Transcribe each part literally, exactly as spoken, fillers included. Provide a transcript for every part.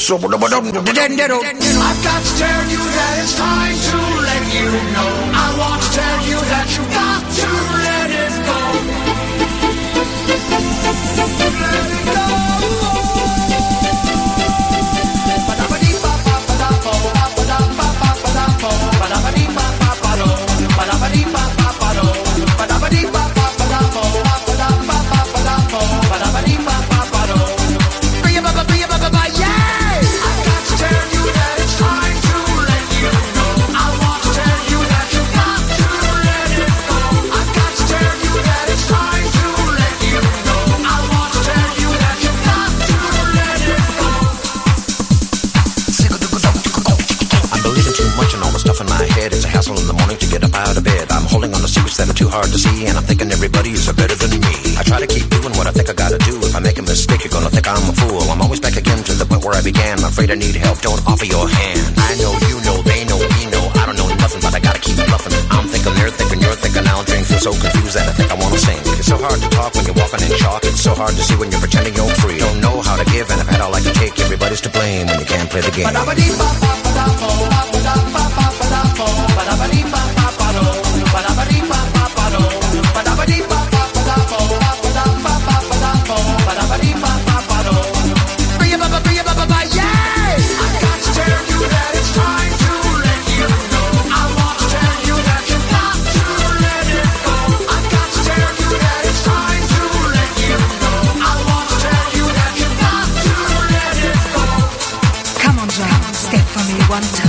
So, I've got to tell you that it's time to let you know. I want to tell you that you got to let it go. Let it go. That are too hard to see, and I'm thinking everybody is better than me. I try to keep doing what I think I gotta do. If I make a mistake, you're gonna think I'm a fool. I'm always back again to the point where I began. I'm afraid I need help, don't offer your hand. I know, you know, they know, we know. I don't know nothing, but I gotta keep bluffing. I'm thinking, they're thinking, you're thinking. I'll drink, feel so confused that I think I wanna sing. It's so hard to talk when you're walking in chalk. It's so hard to see when you're pretending you're free. Don't know how to give, and I've had all I can take. Everybody's to blame when you can't play the game. One time.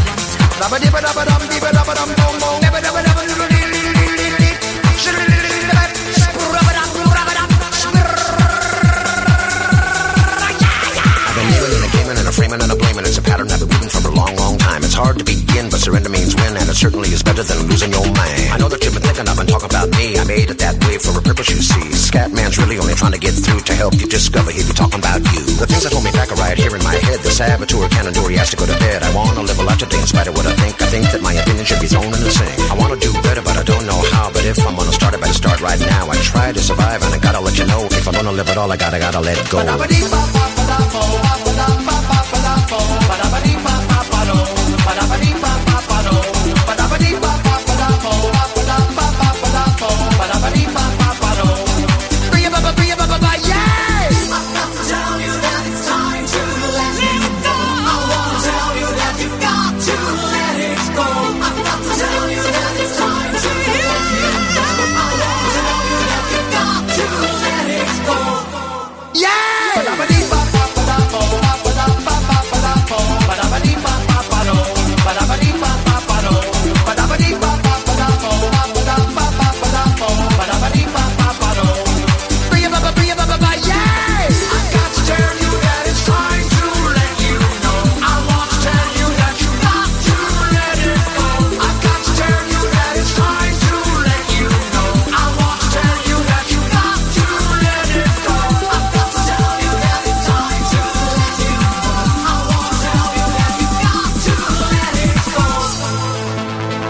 Hard to begin, but surrender means win, and it certainly is better than losing your mind. I know that you've been thinking I've been talking about me. I made it that way for a purpose, you see. Scatman's really only trying to get through to help you discover he'd be talking about you. The things that hold me back are right here in my head. The saboteur cannon door, he has to go to bed. I wanna live a life today in spite of what I think. I think that my opinion should be thrown in the sink. I wanna do better, but I don't know how. But if I'm gonna start, I better start right now. I try to survive, and I gotta let you know, if I'm gonna live it all, I gotta, gotta let go.